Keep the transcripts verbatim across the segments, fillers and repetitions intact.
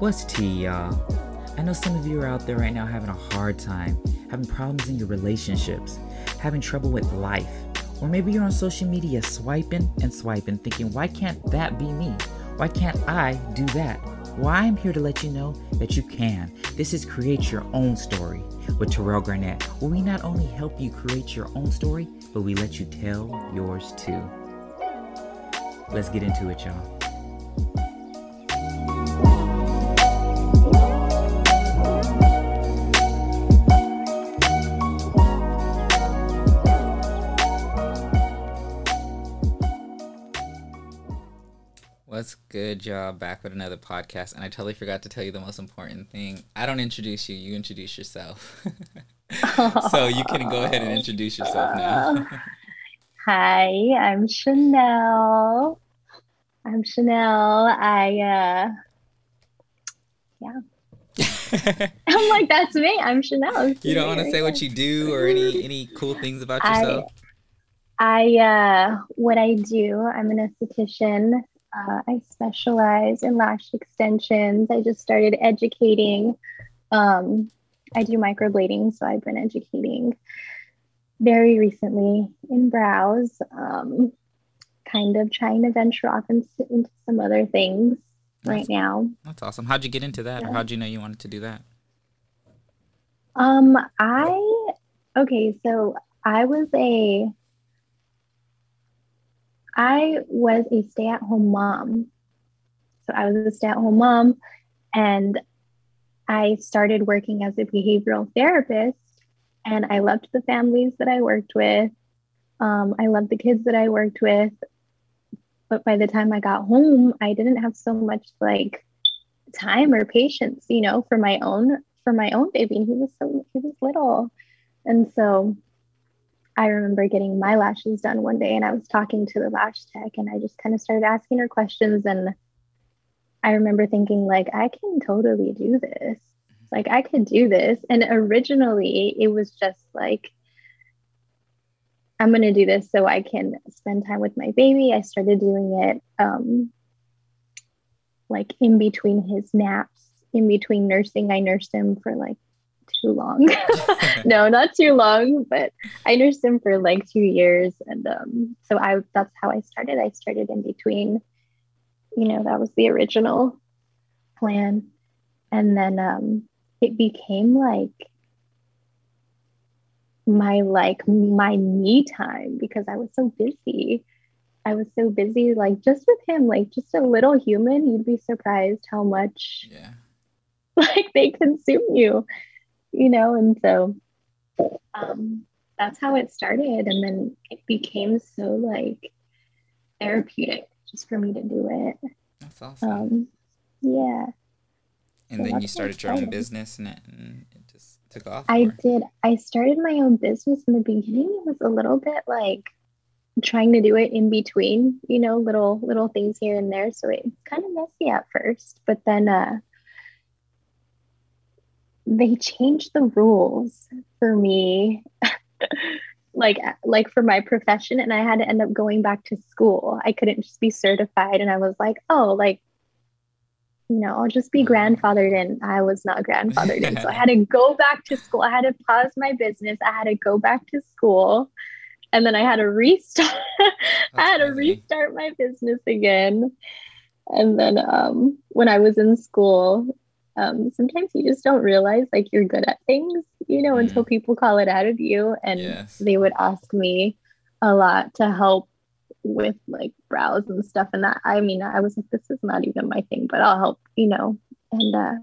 What's tea, y'all? I know some of you are out there right now having a hard time, having problems in your relationships, having trouble with life. Or maybe you're on social media swiping and swiping, thinking, why can't that be me? Why can't I do that? Well, I'm here to let you know that you can. This is Create Your Own Story with Terrell Garnett, where we not only help you create your own story, but we let you tell yours too. Let's get into it, y'all. What's good, y'all? Back with another podcast, and I totally forgot to tell you the most important thing. I don't introduce you, you introduce yourself. So you can go ahead and introduce yourself now. Hi, I'm Chanel. I'm Chanel. I, uh, yeah. I'm like, that's me. I'm Chanel. You don't want to say what you do or any any cool things about yourself? I, I, uh, what I do, I'm an esthetician. Uh, I specialize in lash extensions. I just started educating. Um, I do microblading, so I've been educating very recently in brows. Um, kind of trying to venture off into, into some other things that's, right now. That's awesome. How'd you get into that, yeah. or how'd you know you wanted to do that? Um, I okay, so I was a I was a stay-at-home mom. So I was a stay-at-home mom, and I started working as a behavioral therapist, and I loved the families that I worked with. Um, I loved the kids that I worked with. But by the time I got home, I didn't have so much like time or patience, you know, for my own for my own baby. And he was so he was little. And so I remember getting my lashes done one day, and I was talking to the lash tech, and I just kind of started asking her questions. And I remember thinking, like, I can totally do this. Like, I could do this. And originally it was just like, I'm going to do this so I can spend time with my baby. I started doing it um, like in between his naps, in between nursing. I nursed him for like too long. No, not too long, but I nursed him for like two years. And um, so I that's how I started. I started in between, you know, that was the original plan. And then um, it became like my like my me time because I was so busy. I was so busy, like just with him, like just a little human. You'd be surprised how much yeah. like they consume you, you know. And so um, that's how it started, and then it became so like therapeutic just for me to do it. That's awesome. Um, yeah. And so then you started your own business, and it, and it just took off? I or? did. I started my own business in the beginning. It was a little bit like trying to do it in between, you know, little little things here and there. So it's kind of messy at first, but then uh, they changed the rules for me, like like for my profession, and I had to end up going back to school. I couldn't just be certified, and I was like, oh, like, you know, I'll just be grandfathered in. I was not grandfathered in. So I had to go back to school. I had to pause my business. I had to go back to school. And then I had to restart. I had to restart my business again. And then um, when I was in school, um, sometimes you just don't realize like you're good at things, you know, mm. until people call it out of you. And yes. they would ask me a lot to help with like brows and stuff, and that I mean I was like, this is not even my thing, but I'll help, you know. And uh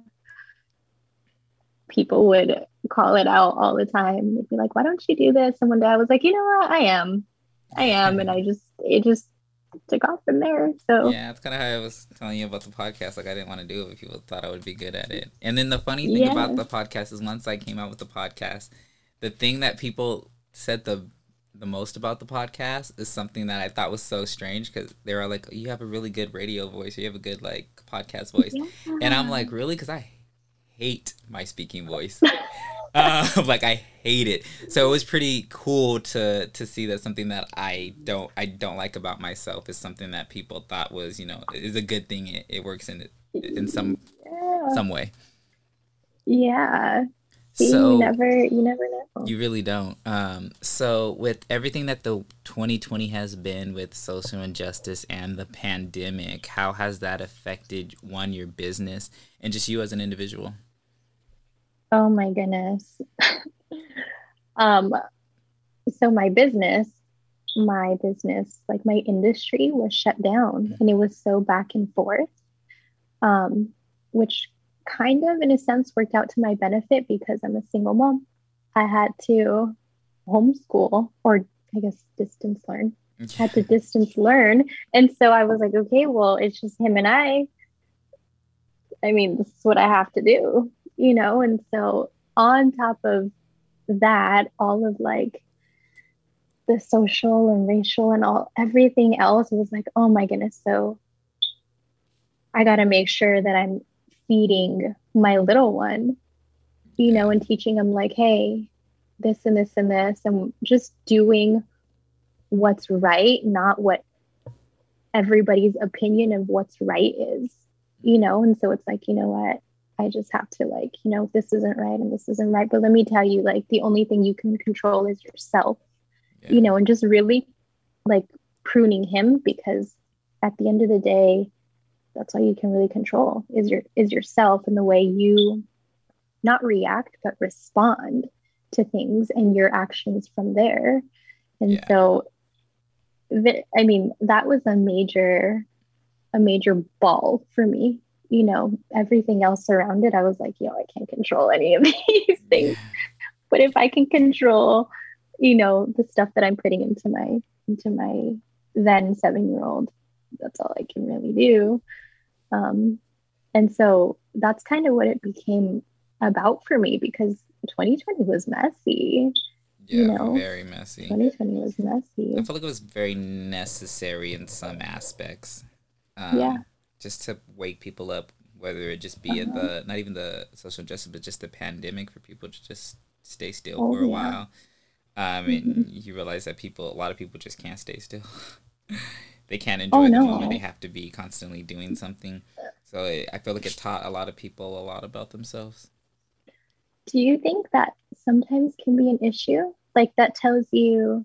people would call it out all the time. They'd be like, why don't you do this? And one day I was like, you know what, I am I am and I just it just took off from there. So yeah, that's kind of how I was telling you about the podcast. Like, I didn't want to do it, but people thought I would be good at it. And then the funny thing yeah. about the podcast is once I came out with the podcast, the thing that people said the the most about the podcast is something that I thought was so strange, because they were like, you have a really good radio voice, or you have a good like podcast voice. Yeah. And I'm like, really? Because I hate my speaking voice. uh, like I hate it. So it was pretty cool to to see that something that I don't I don't like about myself is something that people thought was, you know, is a good thing. It, it works in in some Yeah. some way. Yeah. See, you So never, you never know. you really don't. Um, so with everything that the twenty twenty has been with social injustice and the pandemic, how has that affected one, your business and just you as an individual? Oh my goodness. Um, so my business, my business, like my industry was shut down and it was so back and forth. Um, which kind of in a sense worked out to my benefit because I'm a single mom. I had to homeschool or I guess distance learn. Had to distance learn. And so I was like, okay, well, it's just him and I. I mean, this is what I have to do, you know? And so on top of that, all of like the social and racial and all everything else was like, oh my goodness. So I got to make sure that I'm feeding my little one, you Yeah. know, and teaching them like, hey, this and this and this, and just doing what's right, not what everybody's opinion of what's right is, you know? And so it's like, you know what? I just have to like, you know, this isn't right and this isn't right. But let me tell you, like, the only thing you can control is yourself, Yeah. you know, and just really like pruning him because at the end of the day, that's all you can really control is your is yourself and the way you not react but respond to things and your actions from there. And Yeah. so the, I mean that was a major a major ball for me, you know. Everything else around it I was like, yo, I can't control any of these things, Yeah. but if I can control, you know, the stuff that I'm putting into my into my then seven year old, that's all I can really do. um And so that's kind of what it became about for me because twenty twenty was messy, you Yeah. know, Very messy. twenty twenty was I messy. feel like it was very necessary in some aspects. Yeah. Um, just to wake people up, whether it just be at Uh-huh. the not even the social justice, but just the pandemic for people to just stay still Oh, for a yeah. while. Um, Mm-hmm. and you realize that people, a lot of people just can't stay still. They can't Oh, enjoy the moment. They no. have to be constantly doing something. So it, I feel like it taught a lot of people a lot about themselves. Do you think that sometimes can be an issue? Like that tells you,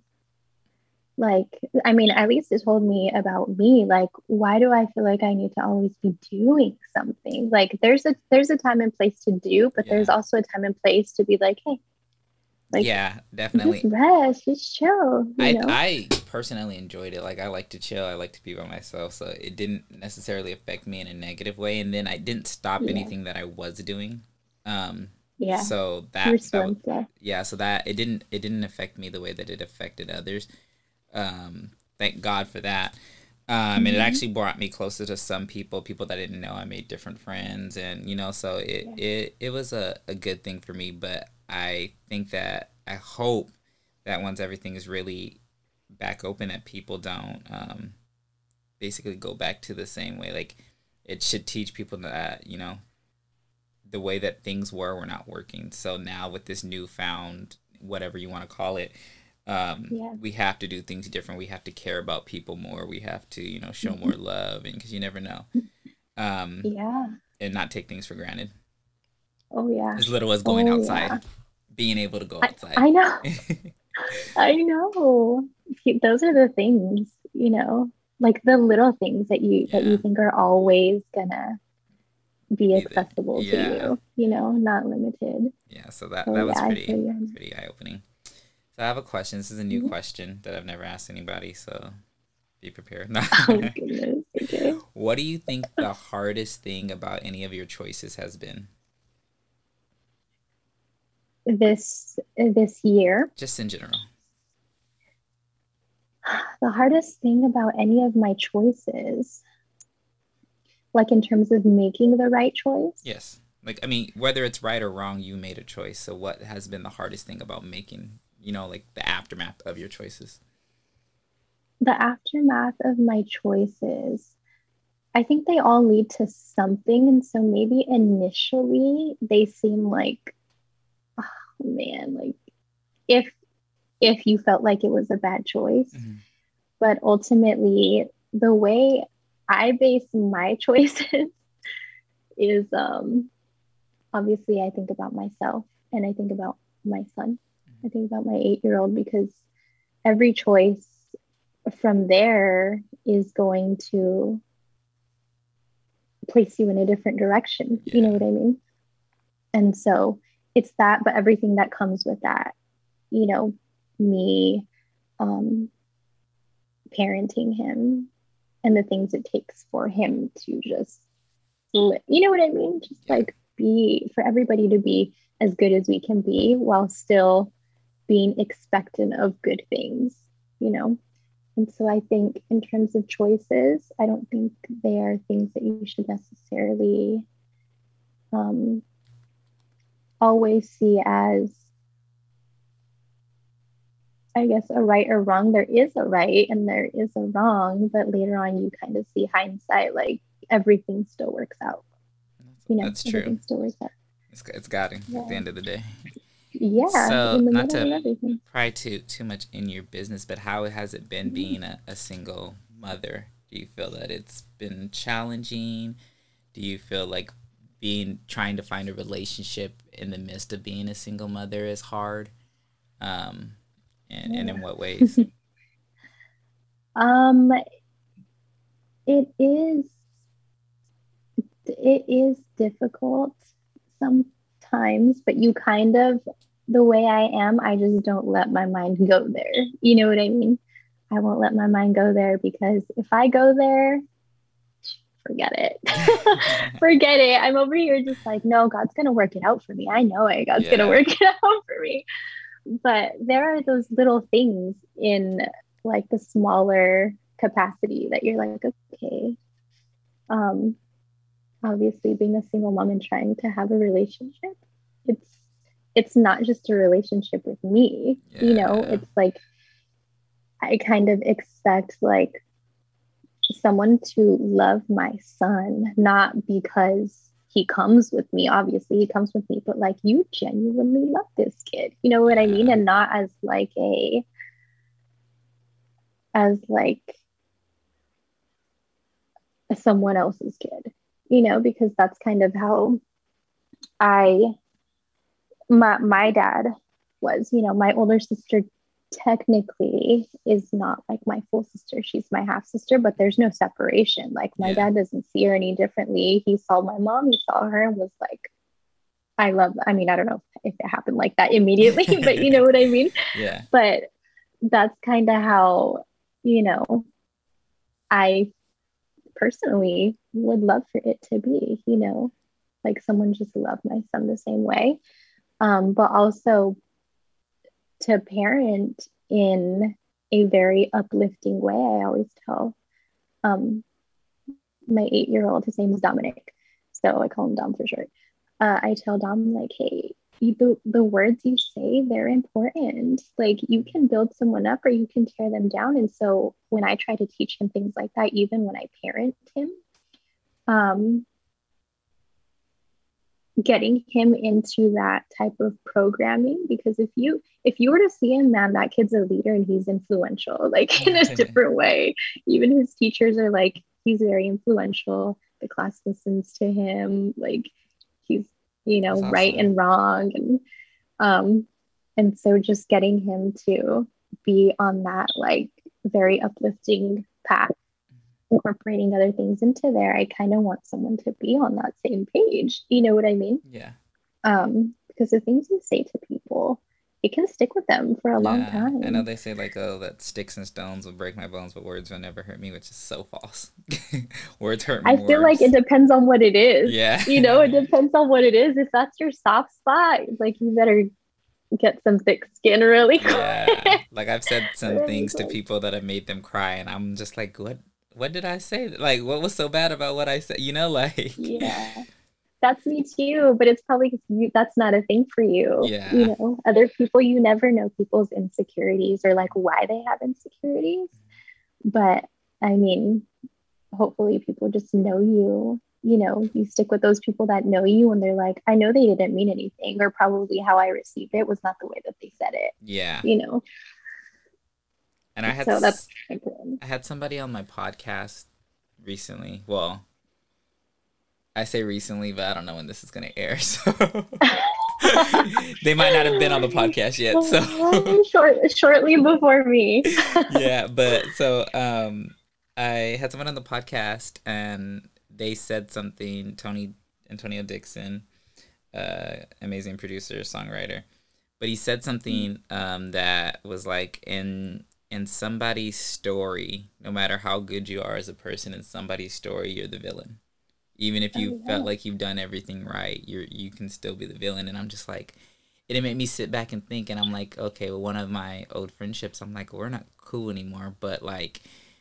like, I mean, at least it told me about me. Like, why do I feel like I need to always be doing something? Like, there's a there's a time and place to do, but Yeah. there's also a time and place to be like, hey, like, Yeah, just definitely. rest, just chill, you I know? I personally enjoyed it. Like I like to chill. I like to be by myself. So it didn't necessarily affect me in a negative way. And then I didn't stop Yeah. anything that I was doing. Um, Yeah. so You were that that still was in play. yeah. So that it didn't it didn't affect me the way that it affected others. Um, thank God for that. Um, and it Mm-hmm. actually brought me closer to some people, people that I didn't know. I made different friends, and you know, so it Yeah. it, it was a, a good thing for me. But I think that I hope that once everything is really back open, that people don't um, basically go back to the same way. Like it should teach people that you know the way that things were were not working. So now with this newfound whatever you want to call it, um, Yeah. we have to do things different. We have to care about people more. We have to, you know, show Mm-hmm. more love, and because you never know, um, Yeah. and not take things for granted. Oh yeah. As little as going Oh yeah. outside, being able to go I, outside. I know. I know. Those are the things, you know, like the little things that you that you Yeah, think are always gonna be be there. accessible to Yeah, you, you know, not limited. yeah. So that So that yeah, was I pretty feel you. pretty eye opening. So I have a question. This is a new Mhm. question that I've never asked anybody. So be prepared. No. Oh goodness. Okay. What do you think the hardest thing about any of your choices has been? This this year, Just in general. the hardest thing about any of my choices, like in terms of making the right choice, Yes. Like, I mean, whether it's right or wrong, you made a choice. So, what has been the hardest thing about making, you know, like the aftermath of your choices? the aftermath of my choices, I think they all lead to something. And so maybe initially they seem like, oh man, like if if you felt like it was a bad choice, Hmm. but ultimately the way I base my choices is um obviously I think about myself and I think about my son. I think about my eight year old because every choice from there is going to place you in a different direction. Yeah. You know what I mean? And so it's that, but everything that comes with that, you know, me um, parenting him and the things it takes for him to just, you know what I mean? Just yeah. like be, for everybody to be as good as we can be while still being expectant of good things, you know? And so I think in terms of choices, I don't think they are things that you should necessarily um, always see as, I guess, a right or wrong. There is a right and there is a wrong, but later on you kind of see hindsight, like everything still works out. You know, that's true. Everything still works out. It's, it's got him yeah. at the end of the day. Yeah. So not to pry too too much in your business, but how has it been being a, a single mother? Do you feel that it's been challenging? Do you feel like being trying to find a relationship in the midst of being a single mother is hard? Um, and yeah. and in what ways? um, it is. It is difficult sometimes, but you kind of. The way I am, I just don't let my mind go there. You know what I mean? I won't let my mind go there because if I go there, forget it. Forget it. I'm over here just like, no, God's going to work it out for me. I know it. God's yeah. going to work it out for me. But there are those little things in like the smaller capacity that you're like, okay. Um, obviously being a single mom and trying to have a relationship, it's it's not just a relationship with me, yeah. you know, it's like, I kind of expect like someone to love my son, not because he comes with me, obviously he comes with me, but like you genuinely love this kid, you know what yeah. I mean? And not as like a, as like someone else's kid, you know, because that's kind of how I, my my dad was, you know, my older sister technically is not like my full sister. She's my half sister, but there's no separation. Like my yeah. dad doesn't see her any differently. He saw my mom, he saw her and was like, I love, I mean, I don't know if it happened like that immediately, but you know what I mean? Yeah. But that's kind of how, you know, I personally would love for it to be, you know, like someone just loved my son the same way. Um, but also to parent in a very uplifting way. I always tell um, my eight-year-old, his name is Dominic, so I call him Dom for short. Uh, I tell Dom, like, hey, you, the, the words you say, they're important. Like, you can build someone up or you can tear them down. And so when I try to teach him things like that, even when I parent him, um, getting him into that type of programming, because if you if you were to see him, man, that kid's a leader and he's influential, like in a different way. Even his teachers are like, he's very influential, the class listens to him, like he's, you know, awesome. Right and wrong, and um and so just getting him to be on that like very uplifting path, incorporating other things into there, I kind of want someone to be on that same page. You know what I mean? Yeah. Um, because the things you say to people, it can stick with them for a yeah. long time. I know they say like, oh, that sticks and stones will break my bones, but words will never hurt me, which is so false. Words hurt me. I feel worse. Like it depends on what it is. Yeah. You know, it depends on what it is. If that's your soft spot, like you better get some thick skin really quick. Yeah. Like I've said some really things quick. To people that have made them cry, and I'm just like, what? What did I say? Like, what was so bad about what I said? You know, like. Yeah, that's me too. But it's probably because you, that's not a thing for you. Yeah. You know, other people, you never know people's insecurities or like why they have insecurities. But I mean, hopefully people just know you. You know, you stick with those people that know you and they're like, I know they didn't mean anything, or probably how I received it was not the way that they said it. Yeah. You know. And I had so that's I had somebody on my podcast recently. Well, I say recently, but I don't know when this is going to air. So they might not have been on the podcast yet. So Short, shortly before me. Yeah, but so um, I had someone on the podcast and they said something, Tony Antonio Dixon, uh, amazing producer, songwriter, but he said something um, that was like in in somebody's story, no matter how good you are as a person, in somebody's story, you're the villain. Even if you oh, yeah. felt like you've done everything right, you you can still be the villain. And I'm just like, it made me sit back and think, and I'm like, okay, well, one of my old friendships, I'm like, we're not cool anymore, but like,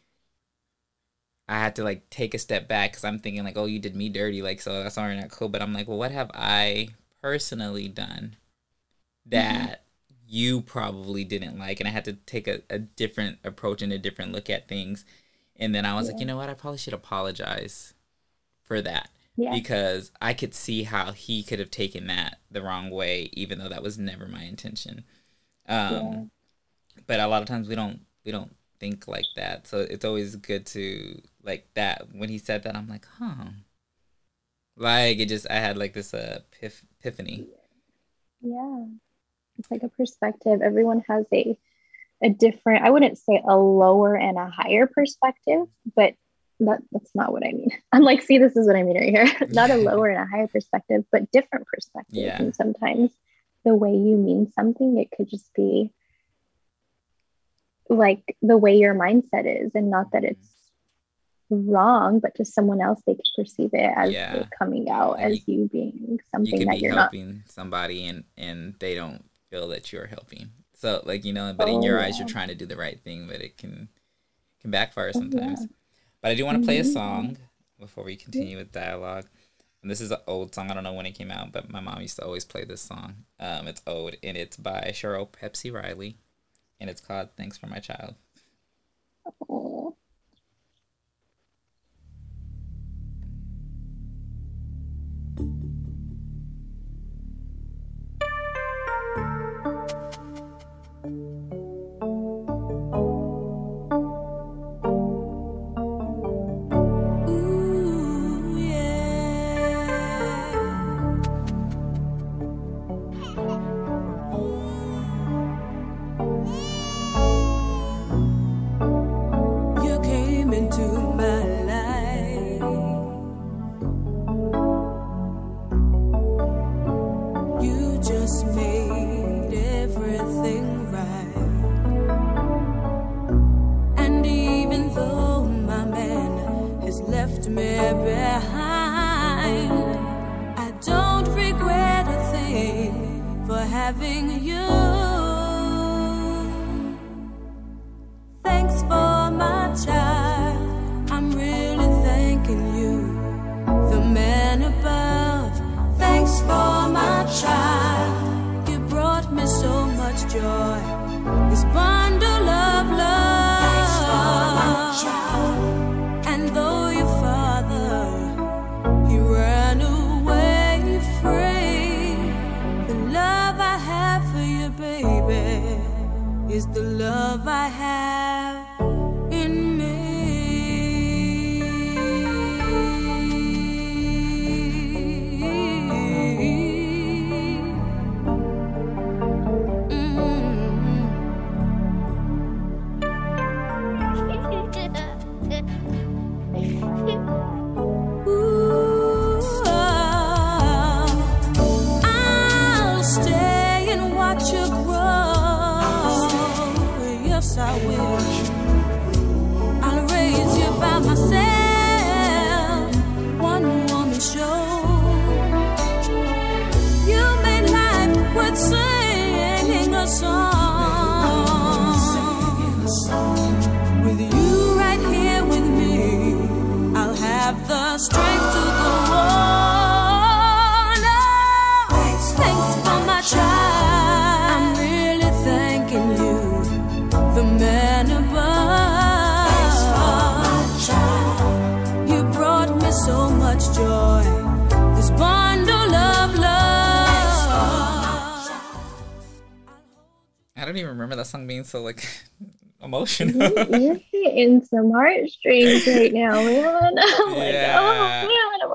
I had to like take a step back because I'm thinking like, oh, you did me dirty, like, so that's already not cool. But I'm like, well, what have I personally done that mm-hmm. you probably didn't like? And I had to take a, a different approach and a different look at things. And then I was yeah. like, you know what? I probably should apologize for that. Yeah. Because I could see how he could have taken that the wrong way, even though that was never my intention. Um, yeah. But a lot of times we don't we don't think like that. So it's always good to, like, that. When he said that, I'm like, huh. Like, it just, I had like this uh, pif- epiphany. Yeah. It's like a perspective. Everyone has a a different, I wouldn't say a lower and a higher perspective, but That that's not what I mean. I'm like, see, this is what I mean right here. Not a lower and a higher perspective, but different perspectives. Yeah. And sometimes the way you mean something, it could just be like the way your mindset is, and not that it's wrong, but to someone else, they can perceive it as yeah. it coming out as you, you being something you that you're helping not. Somebody, and and they don't feel that you're helping. So, like, you know, but oh, in your yeah. eyes, you're trying to do the right thing, but it can can backfire sometimes. Oh, yeah. But I do want to play a song before we continue with dialogue. And this is an old song. I don't know when it came out, but my mom used to always play this song. Um, it's old, and it's by Cheryl Pepsi Riley, and it's called Thanks for My Child. Oh. That song being so like emotional. You're hitting some heartstrings right now, man. I'm yeah. like, oh man, I'm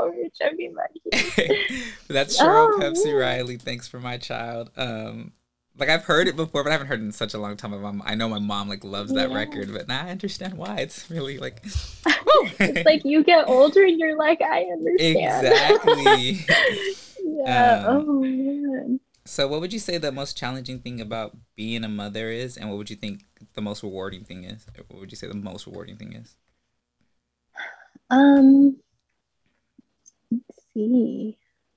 no, you're joking, Maggie. That's Cheryl oh, Pepsi Riley. Thanks for my child. Um, like I've heard it before, but I haven't heard it in such a long time. My mom, I know my mom like loves that yeah. record, but now I understand why. It's really like, it's like you get older and you're like, I understand. Exactly. yeah. Um, oh man. So, what would you say the most challenging thing about being a mother is, and what would you think the most rewarding thing is? What would you say the most rewarding thing is? Um, let's see.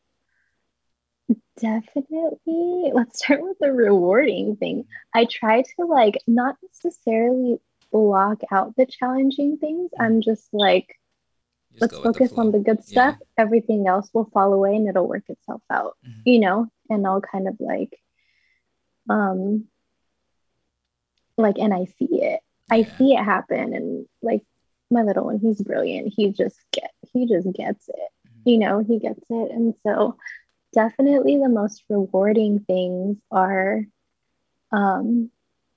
Definitely. Let's start with the rewarding thing. I try to like not necessarily block out the challenging things. I'm just like, just let's focus on the good stuff. Yeah. Everything else will fall away and it'll work itself out, mm-hmm. you know? And I'll kind of like, um, like, and I see it. Yeah. I see it happen. And like my little one, he's brilliant. He just get, he just gets it, mm-hmm. you know, he gets it. And so definitely the most rewarding things are, um,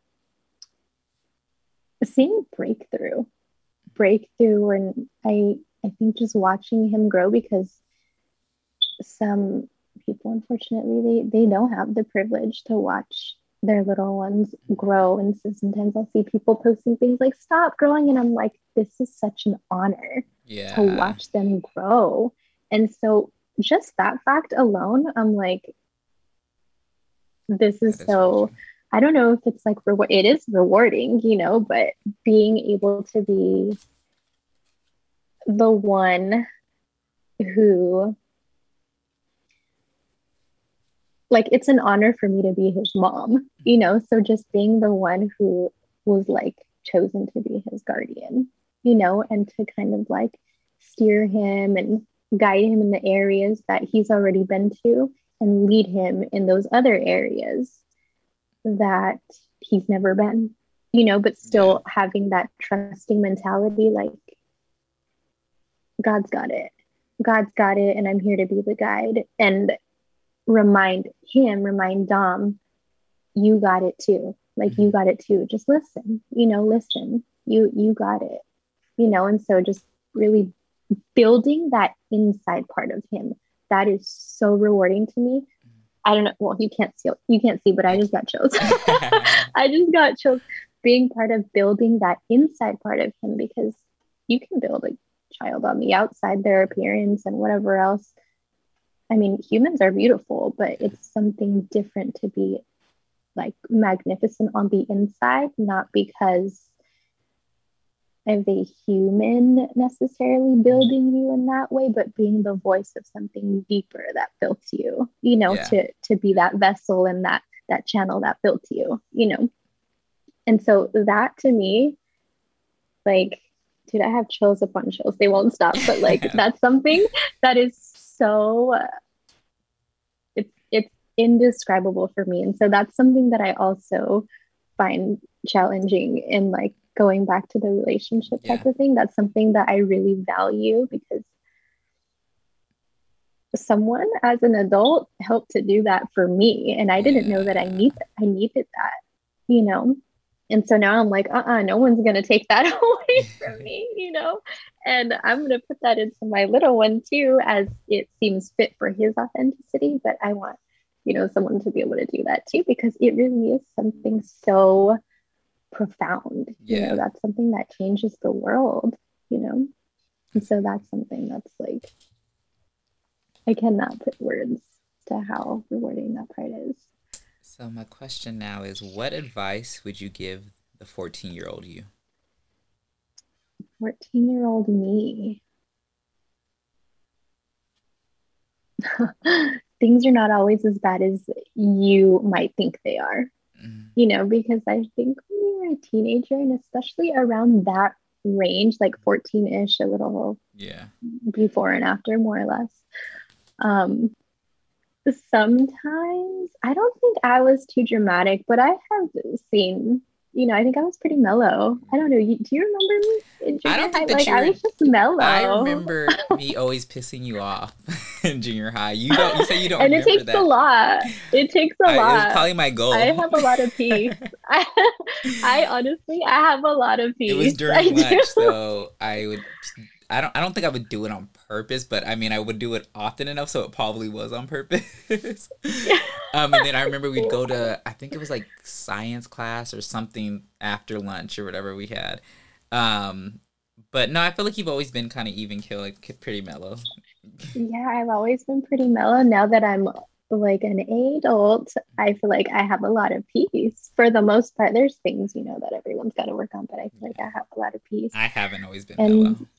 seeing breakthrough, breakthrough. And I, I think just watching him grow, because some people, unfortunately, they, they don't have the privilege to watch their little ones grow. And so sometimes I'll see people posting things like, stop growing. And I'm like, this is such an honor yeah. to watch them grow. And so just that fact alone, I'm like, this is so, I don't know if it's like, reward. It is rewarding, you know, but being able to be the one who, like, it's an honor for me to be his mom, you know? So just being the one who was like chosen to be his guardian, you know, and to kind of like steer him and guide him in the areas that he's already been to and lead him in those other areas that he's never been, you know, but still having that trusting mentality, like, God's got it. God's got it. And I'm here to be the guide and remind him, remind Dom, you got it too. Like, mm-hmm. you got it too. Just listen, you know, listen, you, you got it, you know? And so just really building that inside part of him, that is so rewarding to me. I don't know. Well, you can't see, you can't see, but I just got chills. I just got chills being part of building that inside part of him, because you can build a child on the outside, their appearance and whatever else. I mean, humans are beautiful, but it's something different to be like magnificent on the inside, not because of a human necessarily building you in that way, but being the voice of something deeper that built you, you know, yeah. to to be that vessel and that that channel that built you, you know. And so that to me, like, dude, I have chills upon chills. They won't stop. But like, that's something that is so, uh, it's it's indescribable for me. And so that's something that I also find challenging in like going back to the relationship type yeah. of thing. That's something that I really value, because someone as an adult helped to do that for me. And I didn't yeah. know that I need I needed that, you know? And so now I'm like, uh-uh, no one's going to take that away from me, you know? And I'm going to put that into my little one too, as it seems fit for his authenticity. But I want, you know, someone to be able to do that too, because it really is something so profound. Yeah. You know, that's something that changes the world, you know? And so that's something that's like, I cannot put words to how rewarding that part is. So my question now is, what advice would you give the fourteen-year-old you? fourteen-year-old me. Things are not always as bad as you might think they are. Mm-hmm. You know, because I think when you're a teenager, and especially around that range, like fourteen-ish, a little yeah, before and after, more or less. Um, sometimes I don't think I was too dramatic, but I have seen, you know, I think I was pretty mellow. I don't know. You, do you remember me in junior I don't think high? that Like, you were, I was just mellow. I remember me always pissing you off in junior high. You don't. You say you don't. And remember it takes that. a lot. It takes a I, lot. It was probably my goal. I have a lot of peace. I, I honestly, I have a lot of peace. It was during lunch, so I would. I don't I don't think I would do it on purpose, but I mean I would do it often enough so it probably was on purpose. um and then I remember we'd go to, I think it was like science class or something after lunch or whatever we had. Um but no, I feel like you've always been kind of even keel, like pretty mellow. Yeah, I've always been pretty mellow. Now that I'm like an adult, I feel like I have a lot of peace for the most part. There's things, you know, that everyone's got to work on, but I feel like I have a lot of peace. I haven't always been mellow. And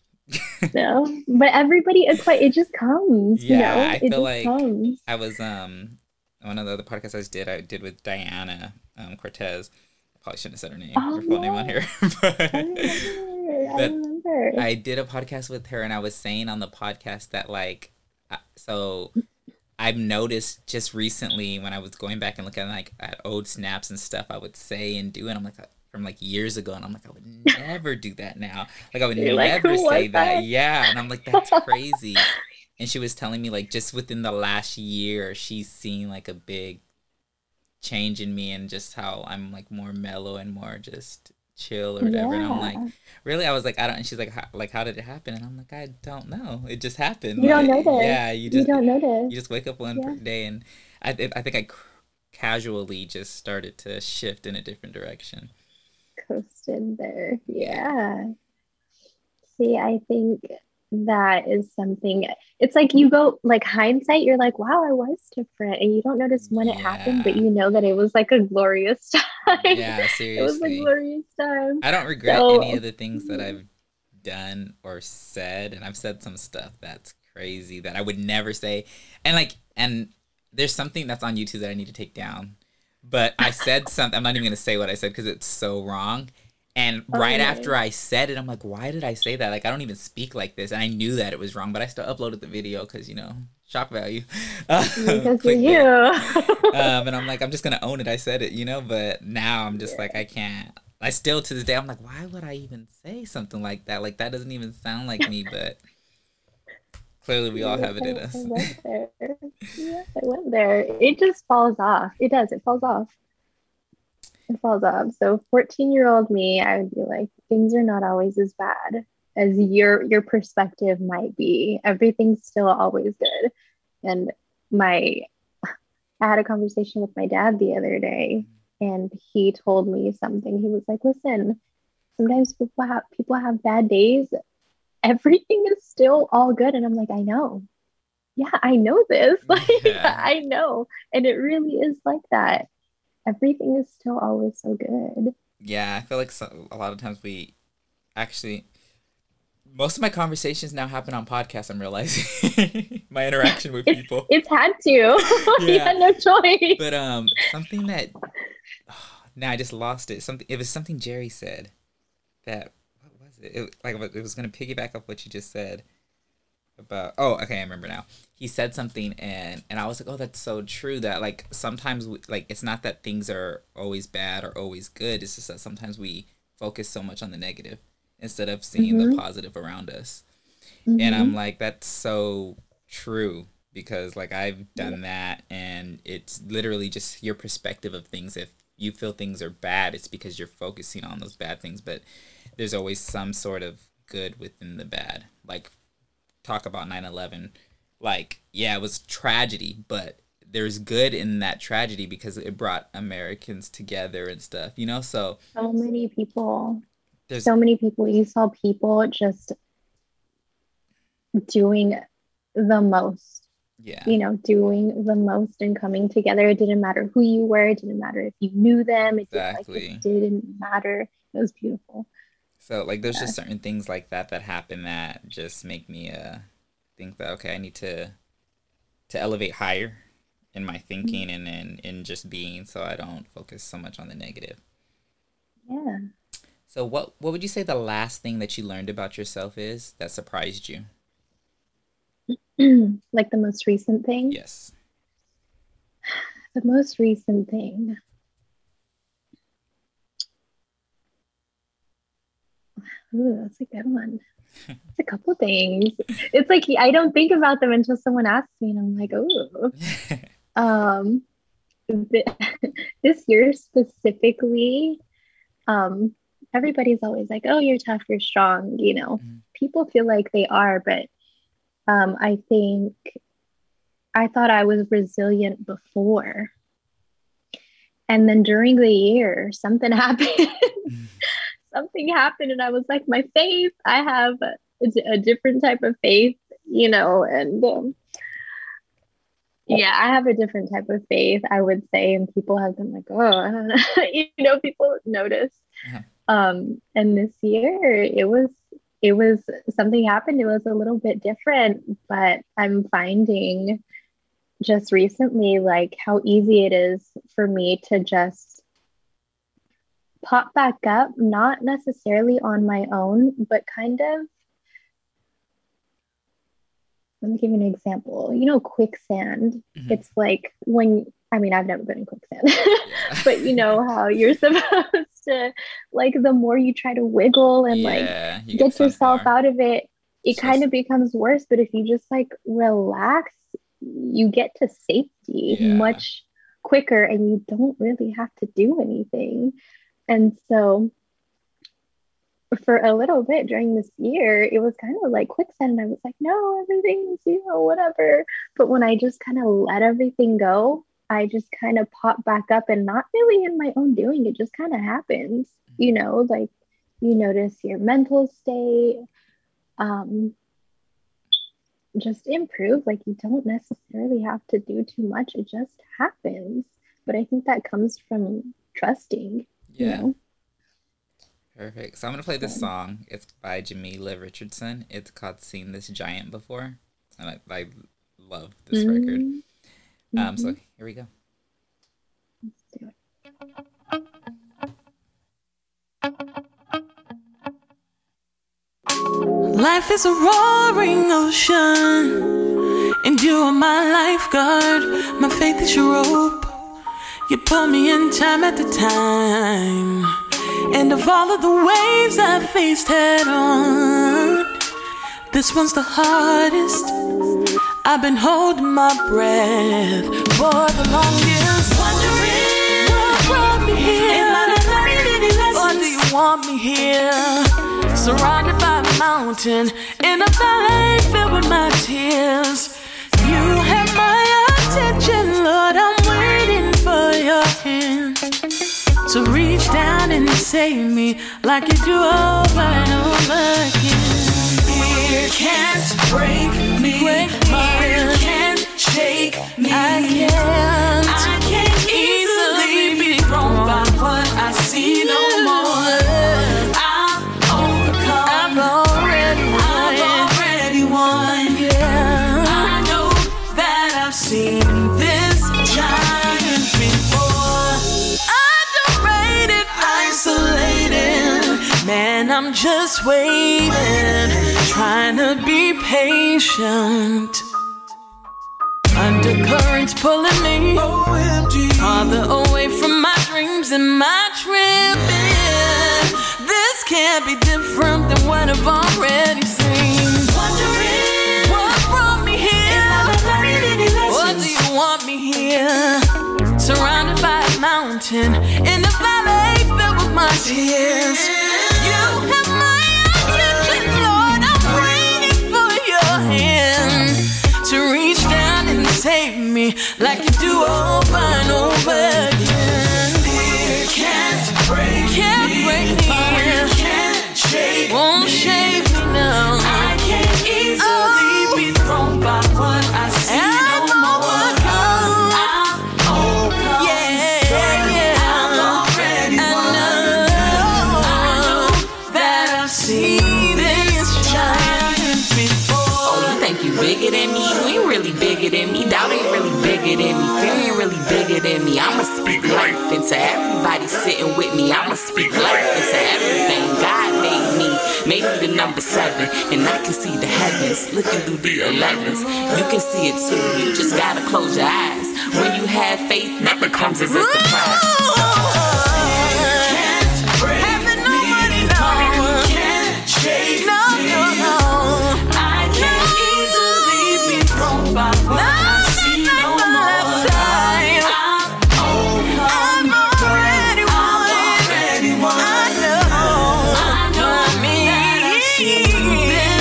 no, but everybody, it's like it just comes, you Yeah, know, I it feel just like comes. I was um one of the other podcasts I did I did with Diana um Cortez. I probably shouldn't have said her name, Oh her full name on yeah, here. but, I remember. I but remember. I did a podcast with her and I was saying on the podcast that like I- so I've noticed just recently when I was going back and looking at like at old snaps and stuff I would say and do, and I'm like from like years ago, and I'm like I would never do that now. Like I would You're like, never who was say that. that? Yeah, and I'm like that's crazy. And she was telling me like just within the last year she's seen like a big change in me and just how I'm like more mellow and more just chill or whatever. And I'm like, Yeah, really? I was like, I don't. And she's like, how, like, how did it happen? And I'm like, I don't know. It just happened. you don't Like, notice. yeah, you You just don't you notice. just wake up one Yeah, day and I th- I think I c- casually just started to shift in a different direction. coasted there. Yeah, Yeah. See, I think that is something. It's like you go like hindsight, you're like, wow, I was different. And you don't notice when it happened, but yeah, you know that it was like a glorious time. yeah. It was a Seriously, glorious time. I don't regret any of So the things that I've done or said, and I've said some stuff that's crazy that I would never say. And like and there's something that's on YouTube that I need to take down. But I said something, I'm not even going to say what I said because it's so wrong. And oh right after no. I said it, I'm like, why did I say that? Like I don't even speak like this. And I knew that it was wrong, but I still uploaded the video cuz you know, shock value. Um, Because you're clickbait. you. Um, and I'm like, I'm just gonna own it. I said it, you know. But now I'm just like, Yeah. I can't. I still to this day, I'm like, why would I even say something like that? Like that doesn't even sound like me. But clearly, we all Yes, have it I, in I us. went there. Yes, I went there. It just falls off. It does. It falls off. It falls off. So fourteen year old me, I would be like, things are not always as bad as your your perspective might be. Everything's still always good. And my I had a conversation with my dad the other day, and he told me something. He was like, listen, sometimes people have people have bad days. Everything is still all good. And I'm like, I know. Yeah, I know this. Like, Yeah, I know. And it really is like that. Everything is still always so good. yeah. I feel like so, a lot of times we actually most of my conversations now happen on podcasts. I'm realizing my interaction with It's people. it's had to. He Yeah, had no choice. but um, something that oh, now I just lost it. Something it was something Jerry said that what was it? It like it was gonna piggyback off what you just said about. Oh, okay, I remember now. He said something and and I was like, oh, that's so true. That like sometimes we, like it's not that things are always bad or always good. It's just that sometimes we focus so much on the negative instead of seeing the Mm-hmm. positive around us. And I'm Mm-hmm. like, that's so true because like I've Yeah. done that and it's literally just your perspective of things. If you feel things are bad, it's because you're focusing on those bad things, but there's always some sort of good within the bad. Like talk about nine eleven. Like, yeah, it was tragedy, but there's good in that tragedy because it brought Americans together and stuff, you know? So So many people, there's so many people. You saw people just doing the most, yeah, you know, doing the most and coming together. It didn't matter who you were, it didn't matter if you knew them, it did like it exactly. didn't matter. It was beautiful. So like there's Yeah. just certain things like that that happen that just make me uh think that okay, I need to to elevate higher in my thinking and in in just being so I don't focus so much on the negative. Yeah. So what what would you say the last thing that you learned about yourself is that surprised you? Like the most recent thing. Yes. The most recent thing. Ooh, that's a good one. It's a couple things. It's like I don't think about them until someone asks me, and I'm like, oh. Um, th- this year specifically, um, everybody's always like, oh, you're tough, you're strong, you know. people feel like they are, but um, I think I thought I was resilient before. And then during the year, something happened. something happened, and I was like, my faith, I have a, a different type of faith, you know, and um, yeah, I have a different type of faith, I would say. And people have been like, oh, I don't know. you know, people notice. Yeah. Um, and this year it was, it was something happened. It was a little bit different, but I'm finding just recently, like, how easy it is for me to just pop back up, not necessarily on my own, but kind of, let me give you an example. You know, quicksand. Mm-hmm. It's like when, I mean, I've never been in quicksand, yeah. but you know how you're supposed to, like, the more you try to wiggle and yeah, like you get, get yourself more. out of it, it it's kind just... of becomes worse. But if you just like relax, you get to safety yeah. much quicker, and you don't really have to do anything. And so for a little bit during this year, it was kind of like quicksand. And I was like, no, everything's, you know, whatever. But when I just kind of let everything go, I just kind of pop back up, and not really in my own doing. It just kind of happens, you know, like you notice your mental state um, just improve. Like you don't necessarily have to do too much. It just happens. But I think that comes from trusting, yeah. you know? Perfect. So I'm going to play this song. It's by Jamila Richardson. It's called Seen This Giant Before. And I, I love this mm-hmm. record. Um, mm-hmm. So here we go. Let's do it. Life is a roaring ocean, and you are my lifeguard. My faith is your rope. You pull me in time after time. And of all of the waves I faced head on, this one's the hardest. I've been holding my breath for the longest, wondering what brought me here. Am I not learning any lessons? Or do you want me here, surrounded by a mountain in a valley filled with my tears? You have my attention, Lord. I'm waiting for your hand to reach down and save me like you do over and over again. Fear can't break me, break me. Fear can't shake me. I can't, I can't easily be thrown by what I see no more. I've overcome, I've already won, I've already won. Yeah, I know that I've seen this giant before. Isolated, man, I'm just waiting, trying to be patient. Undercurrents pulling me farther away from my dreams and my tripping. This can't be different than what I've already seen. Wondering what brought me here. What do you want me here? Surrounded by a mountain in a valley filled with my tears. You have my attention, Lord. I'm waiting for your hand to reach down and save me like you do over and over again. Fear can't break can't me. Break me. Fire can't shake Won't me. Shake me now. I can't easily oh. be thrown by what I see. I'm no more. Bigger than me, you ain't really bigger than me. Doubt ain't really bigger than me. Fear ain't really bigger than me. I'ma speak life into everybody sitting with me. I'ma speak life into everything. God made me, made me the number seven, and I can see the heavens looking through the elevens. You can see it too. You just gotta close your eyes. When you have faith, nothing comes as a surprise. Been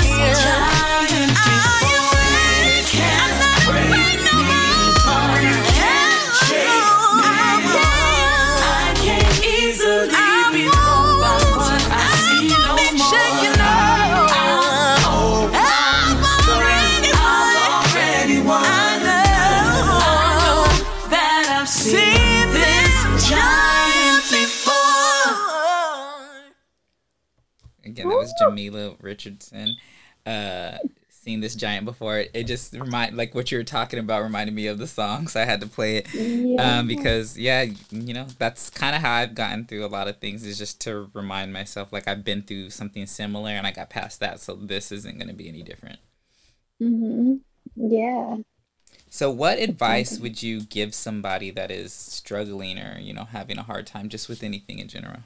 giant before. Again, that was Jamila Richardson. Uh, seen this giant before. It, it just remind like what you were talking about reminded me of the song, so I had to play it. Yeah. Um, because yeah, you know, that's kind of how I've gotten through a lot of things, is just to remind myself like I've been through something similar and I got past that, so this isn't going to be any different. Mm-hmm. Yeah. So what advice would you give somebody that is struggling or, you know, having a hard time just with anything in general?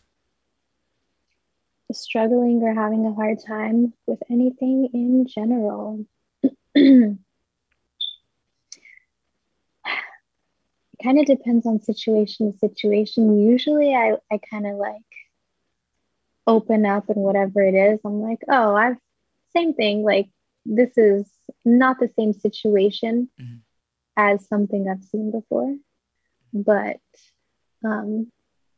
Struggling or having a hard time with anything in general. It kind of depends on situation to situation. Usually I, I kind of like open up, and whatever it is, I'm like, oh, I've same thing. Like, this is not the same situation mm-hmm. as something I've seen before. But um,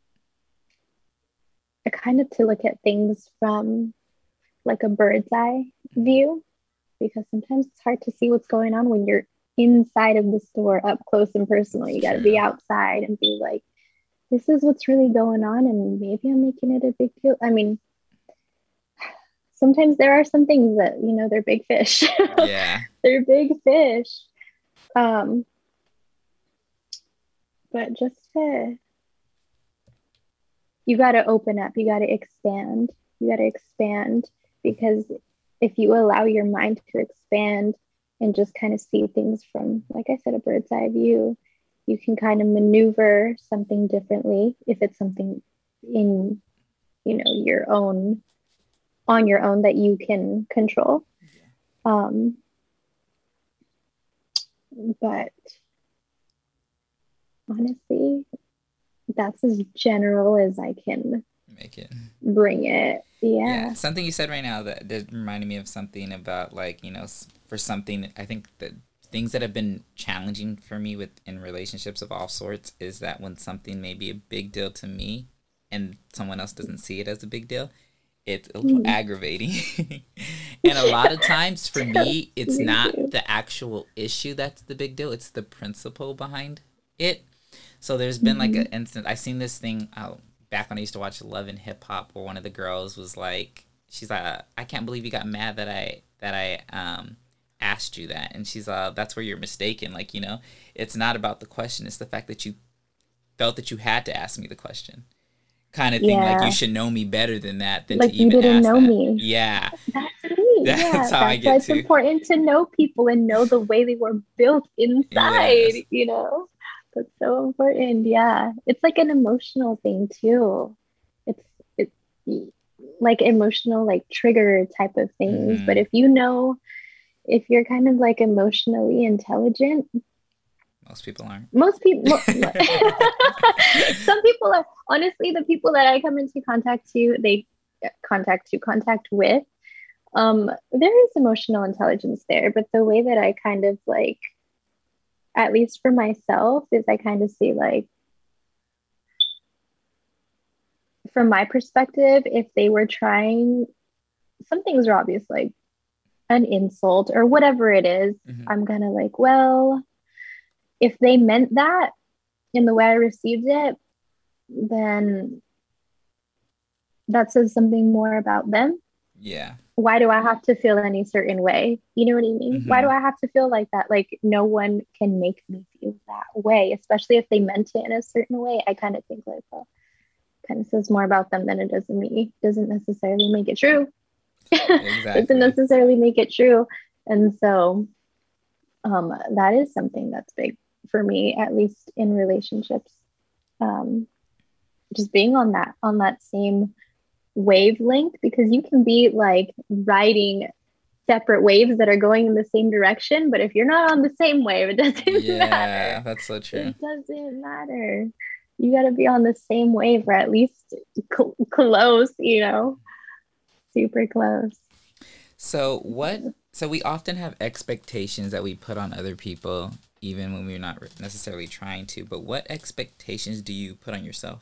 I kind of to look at things from like a bird's eye view, because sometimes it's hard to see what's going on when you're inside of the store up close and personal. You got to be outside and be like, this is what's really going on, and maybe I'm making it a big deal. I mean, sometimes there are some things that, you know, they're big fish. Yeah. They're big fish. Um, but just to, you got to open up, you got to expand, you got to expand, because if you allow your mind to expand and just kind of see things from, like I said, a bird's eye view, you can kind of maneuver something differently if it's something in, you know, your own, on your own that you can control. Yeah. Um, but honestly, that's as general as I can make it. Bring it. Yeah. Yeah. Something you said right now that, that reminded me of something about, like, you know, for something, I think that things that have been challenging for me with in relationships of all sorts is that when something may be a big deal to me and someone else doesn't see it as a big deal, it's a little mm. aggravating. And a lot of times for me, it's not the actual issue that's the big deal. It's the principle behind it. So there's been mm-hmm. like an instance, I seen this thing out back when I used to watch Love and Hip Hop, where one of the girls was like, she's like, I can't believe you got mad that I, that I, um, asked you that. And she's uh that's where you're mistaken. Like, you know, it's not about the question, it's the fact that you felt that you had to ask me the question, kind of thing. Yeah. Like, you should know me better than that, than like to even you didn't ask know that. Me. Yeah, that's me. That's yeah, how that's I get why it's to. Important to know people and know the way they were built inside. Yes. You know, that's so important. Yeah, it's like an emotional thing too. It's it's like emotional, like trigger type of things. Mm-hmm. But if you know, if you're kind of like emotionally intelligent, most people aren't. Most people, some people are. Honestly, the people that I come into contact to, they contact to contact with, um, there is emotional intelligence there. But the way that I kind of like, at least for myself, is I kind of see like, from my perspective, if they were trying, some things are obvious, like an insult or whatever it is, mm-hmm. I'm gonna like, well, if they meant that in the way I received it, then that says something more about them. Yeah. Why do I have to feel any certain way? You know what I mean? Mm-hmm. Why do I have to feel like that? Like, no one can make me feel that way, especially if they meant it in a certain way. I kind of think like, well, kind of says more about them than it does me. Doesn't necessarily make it true. Exactly. Doesn't necessarily make it true. And so um, that is something that's big for me, at least in relationships. Um, just being on that, on that same wavelength, because you can be like riding separate waves that are going in the same direction, but if you're not on the same wave, it doesn't yeah, matter. Yeah, that's so true. It doesn't matter. You got to be on the same wave, or at least cl- close, you know, super close. So what, so we often have expectations that we put on other people, even when we're not necessarily trying to, but what expectations do you put on yourself?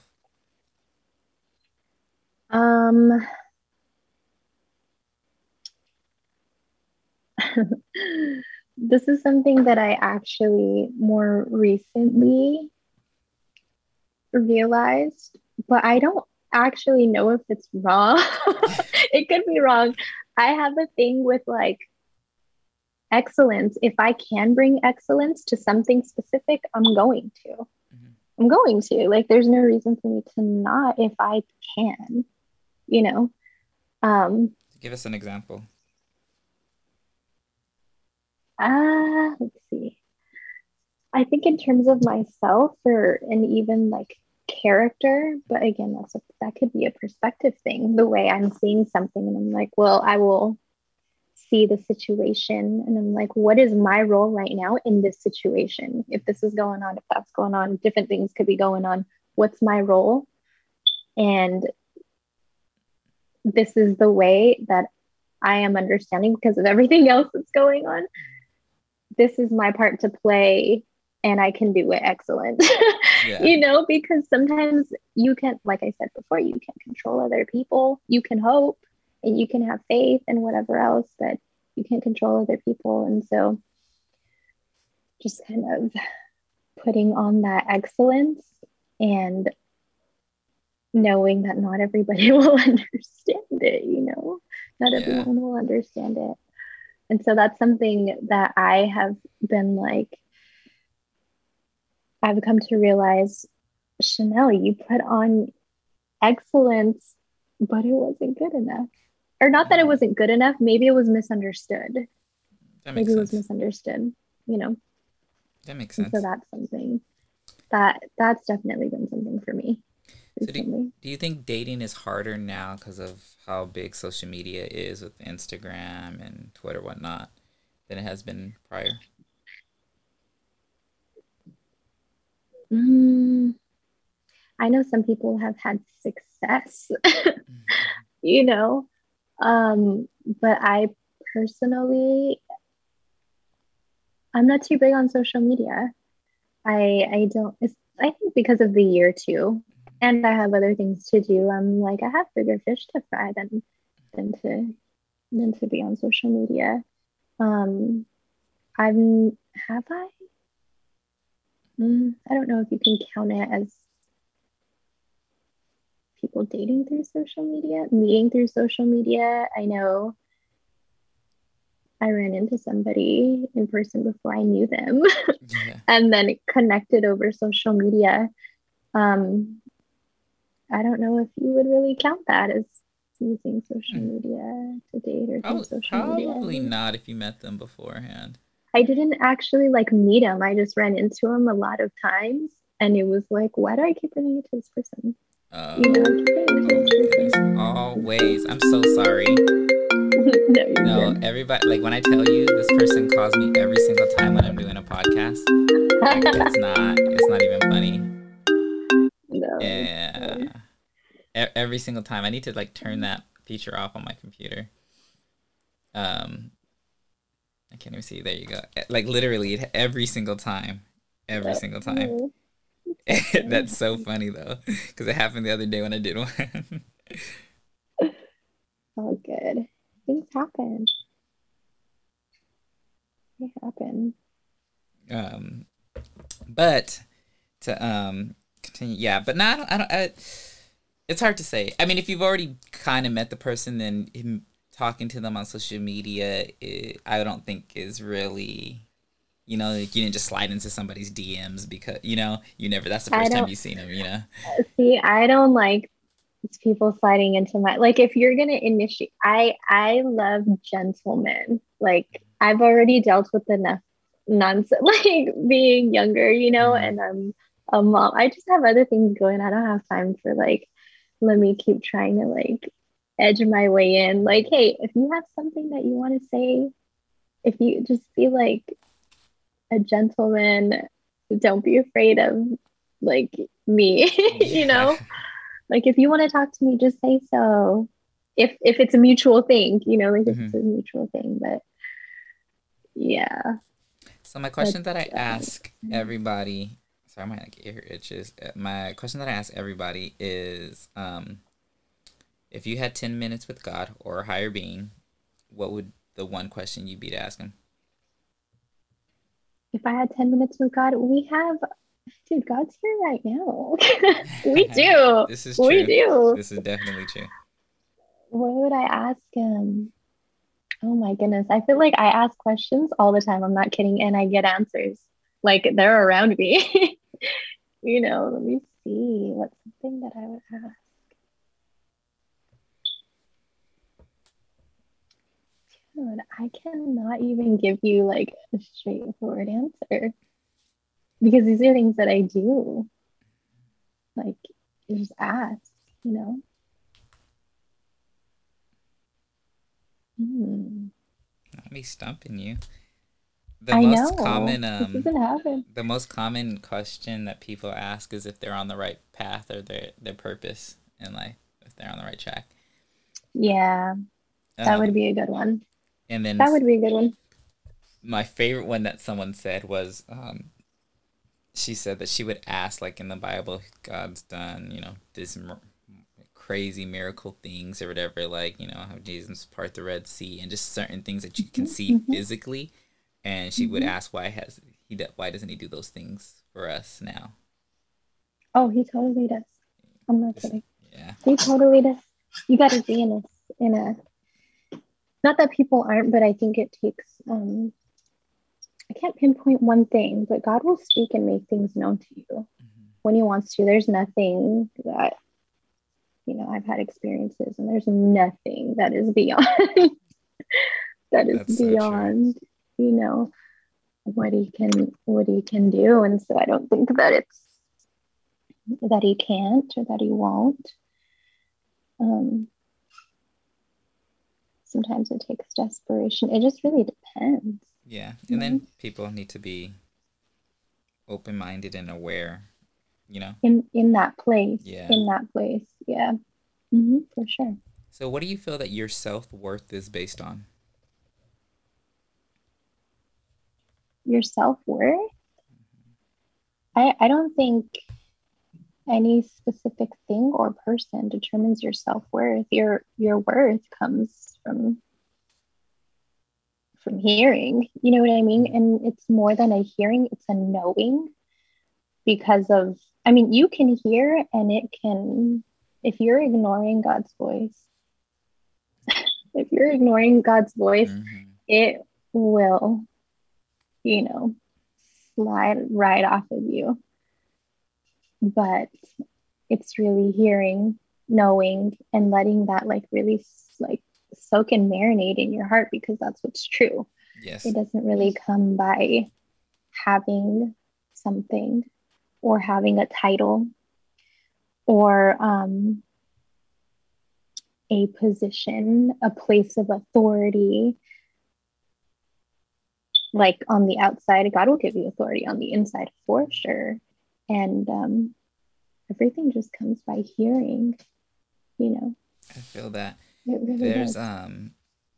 Um, this is something that I actually more recently realized, but I don't actually know if it's wrong. It could be wrong. I have a thing with like excellence. If I can bring excellence to something specific, I'm going to. Mm-hmm. I'm going to. Like, there's no reason for me to not if I can, you know? Um, Give us an example. Ah, uh, let's see. I think in terms of myself or and even like character, but again, that's a, that could be a perspective thing. The way I'm seeing something, and I'm like, well, I will see the situation, and I'm like, what is my role right now in this situation? If this is going on, if that's going on, different things could be going on. What's my role? And this is the way that I am understanding because of everything else that's going on. This is my part to play, and I can do it excellent. Yeah. You know, because sometimes you can't, like I said before, you can't control other people. You can hope and you can have faith and whatever else, but you can't control other people. And so just kind of putting on that excellence and knowing that not everybody will understand it, you know, not yeah. everyone will understand it. And so that's something that I have been like, I've come to realize, Chanel, you put on excellence, but it wasn't good enough. Or not that it wasn't good enough, maybe it was misunderstood. That maybe makes it was sense. misunderstood, you know. That makes sense. And so that's something that that's definitely been something for me. So do, do you think dating is harder now because of how big social media is with Instagram and Twitter, whatnot, than it has been prior? Mm, I know some people have had success, you know, um, but I personally, I'm not too big on social media. I I don't. It's, I think because of the year too, and I have other things to do. I'm like, I have bigger fish to fry than than to than to be on social media. Um, I'm have I. Mm, I don't know if you can count it as people dating through social media, meeting through social media. I know I ran into somebody in person before I knew them yeah. and then it connected over social media. Um, I don't know if you would really count that as using social hmm. media to date or probably, social probably media. Probably not if you met them beforehand. I didn't actually like meet him. I just ran into him a lot of times, and it was like, why do I keep running into this person? Uh, you know, oh my goodness. Always. I'm so sorry. no, no everybody, like when I tell you this person calls me every single time when I'm doing a podcast, like it's not, it's not even funny. No. Yeah. E- every single time. I need to like turn that feature off on my computer. Um. I can't even see. There you go. Like literally every single time. Every That's single time. That's so funny though. Because it happened the other day when I did one. Oh, good. Things happen. They happen. Um, but to um continue, yeah. But no, I don't. I don't I, it's hard to say. I mean, if you've already kind of met the person, then him, talking to them on social media, it, I don't think is really, you know, like you didn't just slide into somebody's D Ms because, you know, you never, that's the first time you've seen them, you know? See, I don't like people sliding into my, like, if you're going to initiate, I, I love gentlemen. Like, I've already dealt with enough nonsense, like being younger, you know, mm-hmm. and I'm a mom. I just have other things going. I don't have time for like, let me keep trying to like, edge my way in. Like, hey, if you have something that you want to say, if you just be like a gentleman, don't be afraid of like me. Yeah. You know, like if you want to talk to me, just say so. If if it's a mutual thing, you know, like if mm-hmm. it's a mutual thing. But yeah. So my question That's, that I ask everybody, sorry, my like, ear itches. My question that I ask everybody is, um, if you had ten minutes with God or a higher being, what would the one question you'd be to ask him? If I had ten minutes with God, we have Dude, God's here right now. We do. This is We true. do. This is definitely true. What would I ask him? Oh my goodness. I feel like I ask questions all the time. I'm not kidding. And I get answers. Like they're around me. You know, let me see. What's something that I would ask? Dude, I cannot even give you like a straightforward answer because these are things that I do. Like, you just ask, you know? Hmm. Not me stumping you. The I most know. common This um doesn't happen. the most common question that people ask is if they're on the right path or their their purpose in life, if they're on the right track. Yeah, that would Um, be a good one. and then That would be a good one. my favorite one that someone said was um, she said that she would ask, like in the Bible, God's done, you know, this m- crazy miracle things or whatever, like, you know, how Jesus part the Red Sea and just certain things that you can see Mm-hmm, physically. And she would mm-hmm. ask, why has he, why doesn't he do those things for us now? Oh, he totally does. I'm not Just, kidding. yeah. He totally does. You got to be in a, in a, not that people aren't, but I think it takes, um, I can't pinpoint one thing, but God will speak and make things known to you Mm-hmm. when he wants to. There's nothing that, you know, I've had experiences and there's nothing that is beyond, that is That's so true. beyond, you know, what he can, what he can do. And so I don't think that it's, that he can't or that he won't. Um, sometimes it takes desperation. It just really depends. Yeah. You And know? then people need to be open minded and aware, you know? In in that place, Yeah. in that place, yeah, mm-hmm, for sure. So, what do you feel that your self worth is based on? Your self worth. I I don't think any specific thing or person determines your self worth. Your your worth comes from from hearing. You know what I mean? Mm-hmm. And it's more than a hearing; it's a knowing because of. I mean, you can hear, and it can. If you're ignoring God's voice, if you're ignoring God's voice, Mm-hmm. it will, you know, slide right off of you. But it's really hearing, knowing, and letting that like really like soak and marinate in your heart because that's what's true. Yes. It doesn't really come by having something or having a title or um, a position, a place of authority. Like on the outside, God will give you authority on the inside for sure. And um, everything just comes by hearing, you know. I feel that. It really There's does. um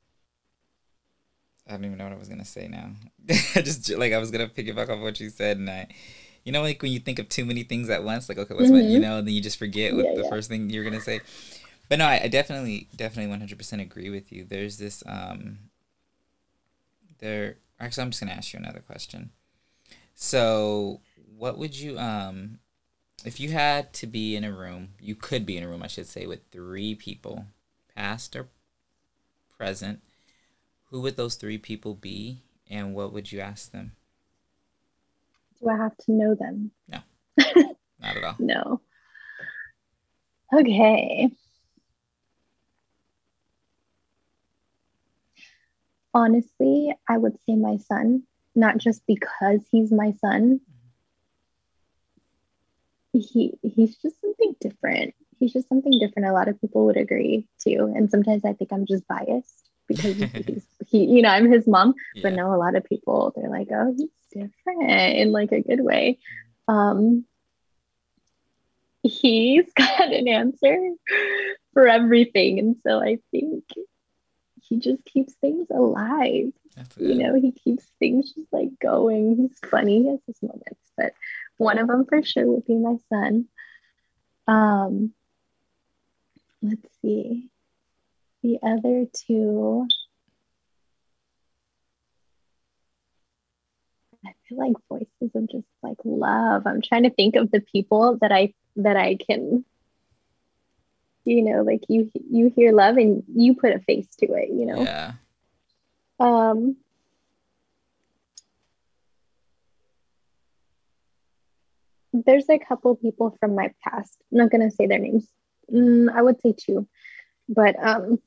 I don't even know what I was gonna say now. I just like I was gonna piggyback off what you said, and I, you know, like when you think of too many things at once, like okay, what's my, you Mm-hmm. know, and then you just forget Yeah, what the yeah. first thing you're gonna say. But no, I, I definitely, definitely, one hundred percent agree with you. There's this um, there. Actually, I'm just gonna ask you another question. So, what would you um, if you had to be in a room, you could be in a room, I should say, with three people, past or present. Who would those three people be, and what would you ask them? Do I have to know them? No, not at all. No. Okay. Honestly, I would say my son, not just because he's my son. He he's just something different. He's just something different. A lot of people would agree too. And sometimes I think I'm just biased because he's he, you know, I'm his mom, but Yeah. no, a lot of people they're like, oh, he's different in like a good way. Um, he's got an answer for everything. And so I think he just keeps things alive. That's You good. know, he keeps things just like going. He's funny. He has his moments, but one of them for sure would be my son. Um, let's see. The other two, I feel like voices of just like love. I'm trying to think of the people that I that I can, you know, like you you hear love and you put a face to it, you know. Yeah. Um there's a couple people from my past. I'm not gonna say their names. Mm, I would say two, but um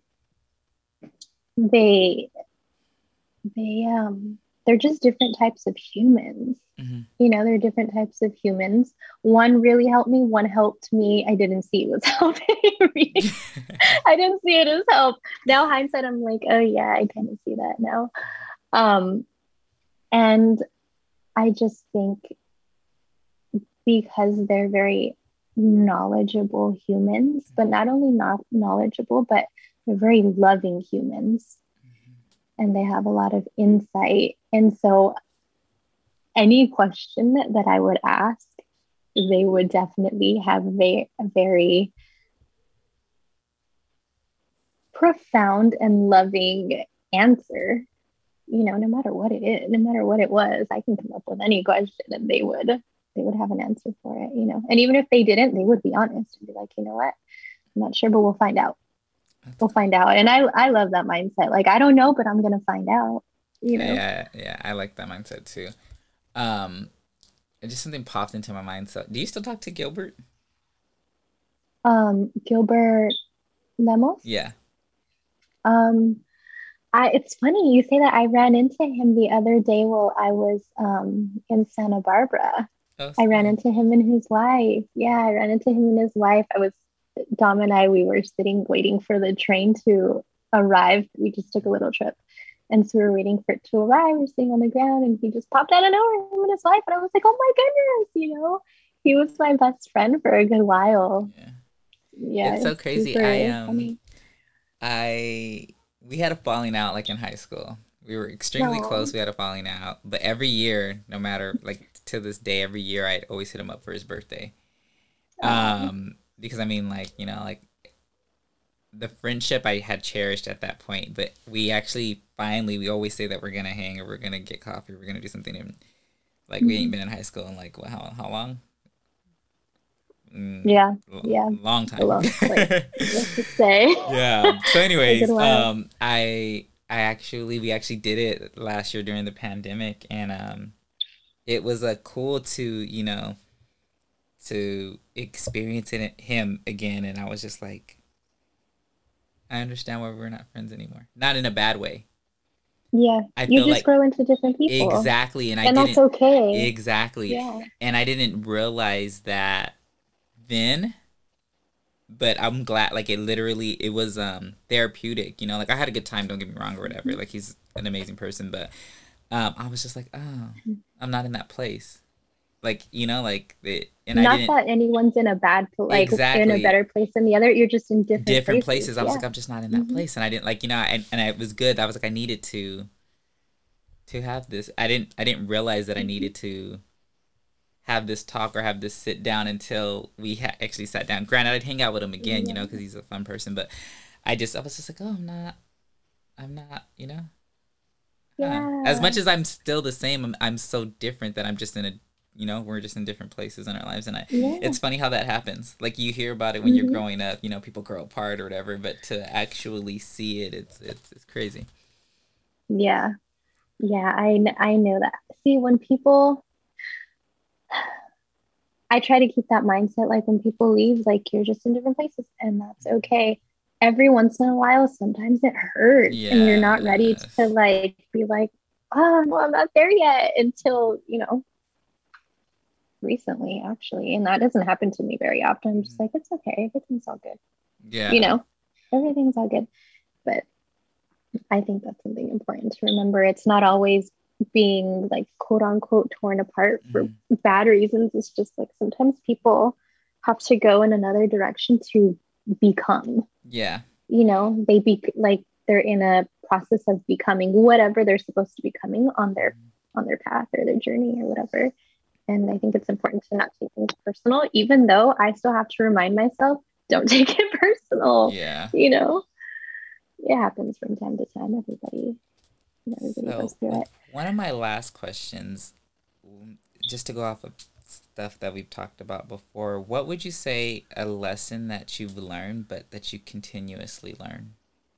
they they um they're just different types of humans. Mm-hmm. You know, they're different types of humans. One really helped me, one helped me. I didn't see it was helping me. I didn't see it as help. Now hindsight, I'm like, oh yeah, I kind of see that now. Um, and I just think because they're very knowledgeable humans, but not only not knowledgeable, but they're very loving humans. And they have a lot of insight. And so any question that I would ask, they would definitely have a, a very profound and loving answer. You know, no matter what it is, no matter what it was, I can come up with any question and they would they would have an answer for it, you know. And even if they didn't, they would be honest and be like, you know what, I'm not sure, but we'll find out. We'll find out. And I I love that mindset. Like, I don't know, but I'm gonna find out. You know? Yeah, yeah, I like that mindset too. Um, just something popped into my mind. So, do you still talk to Gilbert? Um, Gilbert Lemos? Yeah. Um, I it's funny you say that. I ran into him the other day while I was um in Santa Barbara. Oh, I ran fun. into him and his wife. Yeah, I ran into him and his wife. I was Dom and I, we were sitting waiting for the train to arrive. We just took a little trip. And so we were waiting for it to arrive. We're sitting on the ground and he just popped out of nowhere, him and his wife. And I was like, oh my goodness, you know, he was my best friend for a good while. Yeah. Yeah, It's so it's crazy. super I um funny. I we had a falling out like in high school. We were extremely No. close. We had a falling out, but every year, no matter like to this day, every year I'd always hit him up for his birthday. Um, Um, because I mean, like you know, like the friendship I had cherished at that point, but we actually finally we always say that we're gonna hang or we're gonna get coffee, or we're gonna do something. And like we ain't been in high school in like what, how how long? Mm, yeah, l- yeah, long a long, time. like, let's just say. Yeah. So, A anyways, good while. um, I I actually we actually did it last year during the pandemic, and um, it was a cool to you know to experience it him again, and I was just like, I understand why we're not friends anymore. Not in a bad way. Yeah, I you feel just like grow into different people, exactly, and I and that's didn't okay. exactly, Yeah, and I didn't realize that then. But I'm glad, like it literally, it was um therapeutic, you know. Like I had a good time. Don't get me wrong, or whatever. Like he's an amazing person, but um, I was just like, oh, I'm not in that place. Like you know, like it, and I not didn't that anyone's in a bad, pl- like in a exactly better place than the other. You're just in different different places. places. I was Yeah. like, I'm just not in that Hmm. place, and I didn't like, you know, and and it was good. I was like, I needed to to have this. I didn't I didn't realize that I needed to have this talk or have this sit down until we ha- actually sat down. Granted, I'd hang out with him again, you know, Yeah. because he's a fun person. But I just, I was just like, oh, I'm not, I'm not, you know. Huh. As Yeah. much as I'm still the same, I'm, I'm so different that I'm just in a, you know, we're just in different places in our lives, and I, Yeah. it's funny how that happens. Like you hear about it when you're Hmm. growing up, you know, people grow apart or whatever, but to actually see it, it's, it's, it's crazy. Yeah. Yeah. I kn- I know that. See, when people, I try to keep that mindset. Like when people leave, like you're just in different places, and that's okay. Every once in a while, sometimes it hurts, and you're not ready to Yes. like be like, oh, well, I'm not there yet until you know recently, actually. And that doesn't happen to me very often. I'm just like, it's okay. Everything's all good. You Yeah. know, everything's all good. But I think that's something important to remember. It's not always being like quote unquote torn apart for Mhm. bad reasons. It's just like sometimes people have to go in another direction to become, Yeah. you know, they be like they're in a process of becoming whatever they're supposed to be becoming on their on their path or their journey or whatever. And I think it's important to not take things personal, even though I still have to remind myself, don't take it personal. Yeah. You know, it happens from time to time. Everybody, everybody goes So through with it. One of my last questions, just to go off of stuff that we've talked about before, what would you say a lesson that you've learned but that you continuously learn?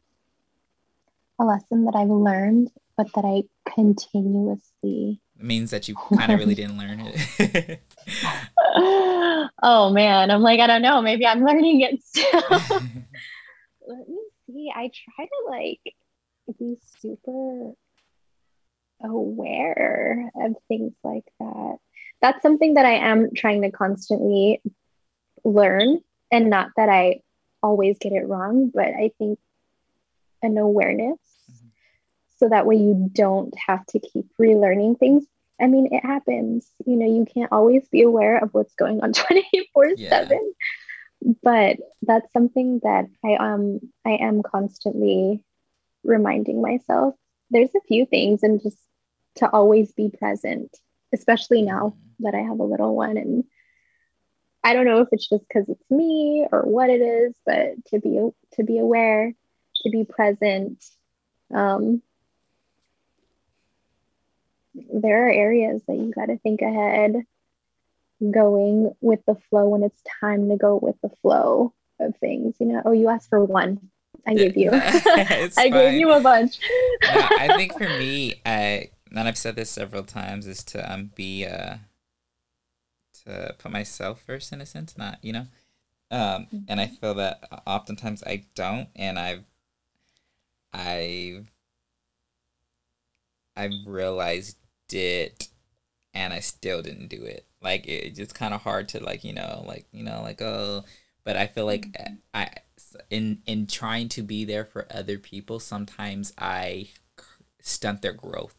A lesson that I've learned but that I continuously... It means that you kind of really didn't learn it. Oh man, I'm like, I don't know, maybe I'm learning it still. Let me see. I try to like be super aware of things like that. That's something that I am trying to constantly learn, and not that I always get it wrong, but I think an awareness, mm-hmm. so that way you don't have to keep relearning things. I mean, it happens, you know, you can't always be aware of what's going on twenty-four seven, but that's something that I um I am constantly reminding myself. There's a few things, and just to always be present, especially now that I have a little one. And I don't know if it's just because it's me or what it is, but to be to be aware, to be present. Um, there are areas that you got to think ahead, going with the flow when it's time to go with the flow of things. You know, oh, you asked for one. I gave you. I fine. gave you a bunch. No, I think for me, I and I've said this several times, is to um be uh to put myself first in a sense, not you know, um, mm-hmm. and I feel that oftentimes I don't, and I've I've I've realized it, and I still didn't do it. Like it, it's just kind of hard to like you know like you know like oh, but I feel like mm-hmm. I in in trying to be there for other people, sometimes I stunt their growth.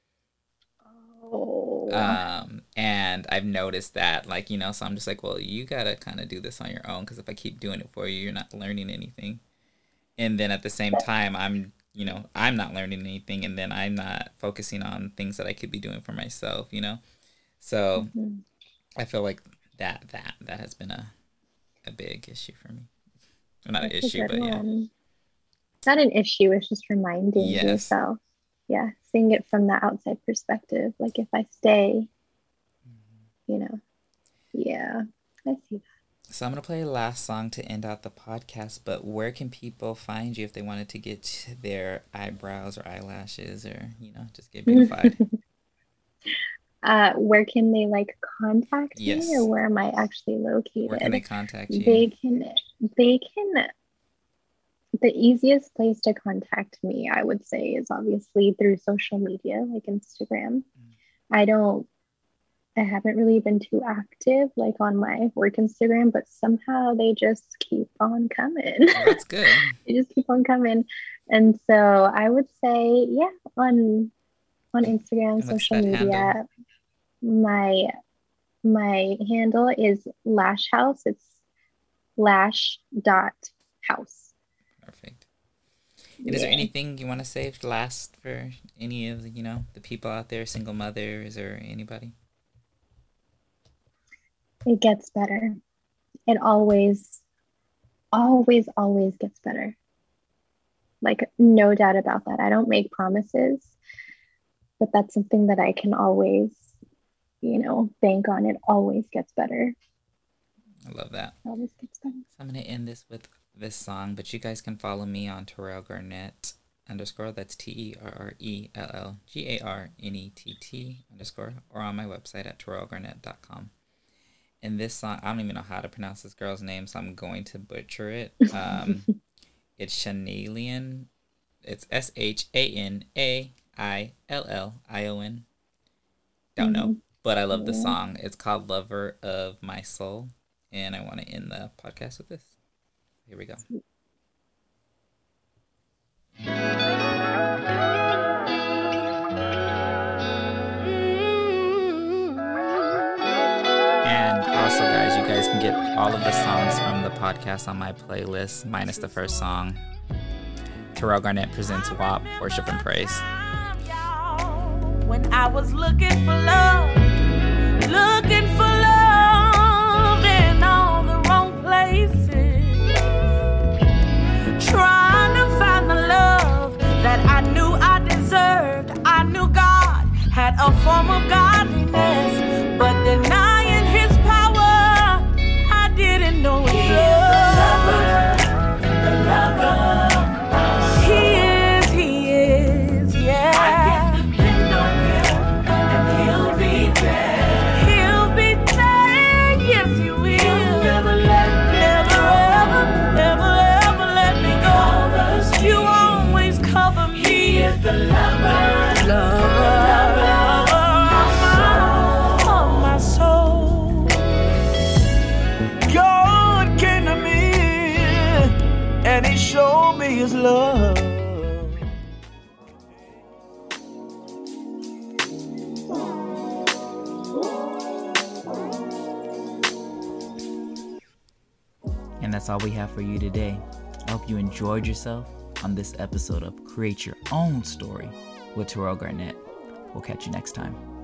Oh. Um, and I've noticed that, like, you know, so I'm just like, well, you gotta kind of do this on your own, because if I keep doing it for you, you're not learning anything. And then at the same time, I'm, you know, I'm not learning anything, and then I'm not focusing on things that I could be doing for myself, you know? So mm-hmm. I feel like that, that, that has been a, a big issue for me. Well, not That's an issue, but yeah. One. It's not an issue, it's just reminding yes. yourself. Yeah, seeing it from the outside perspective. Like if I stay, mm-hmm. you know, yeah, I see that. So I'm going to play a last song to end out the podcast, but where can people find you if they wanted to get their eyebrows or eyelashes or, you know, just get beautified? uh, where can they, like, contact yes. me, or where am I actually located? Where can they contact you? They can, they can... The easiest place to contact me, I would say, is obviously through social media, like Instagram. Mm. I don't, I haven't really been too active, like on my work Instagram, but somehow they just keep on coming. Oh, that's good. They just keep on coming. And so I would say, yeah, on, on Instagram, social media, handle? my, my handle is Lash House. It's lash dot house. Perfect. And yeah. Is there anything you want to say last for any of the, you know, the people out there, single mothers or anybody? It gets better. It always, always, always gets better. Like, no doubt about that. I don't make promises, but that's something that I can always, you know, bank on. It always gets better. I love that. It always gets better. So I'm going to end this with this song, but you guys can follow me on Terrell Garnett underscore, that's T E R R E L L G A R N E T T underscore, or on my website at terrell garnett dot com. And this song, I don't even know how to pronounce this girl's name, so I'm going to butcher it. Um, it's Shanalion. It's S H A N A I L L I O N. Don't know, but I love the song. It's called Lover of My Soul, and I want to end the podcast with this. Here we go. And also, guys, you guys can get all of the songs from the podcast on my playlist, minus the first song. Terrell Garnett presents W A P, Worship and Praise. When I was looking for love, looking for love in all the wrong places. Trying to find the love that I knew I deserved. I knew God story is love. And that's all we have for you today. I hope you enjoyed yourself on this episode of Create Your Own Story with Terrell Garnett. We'll catch you next time.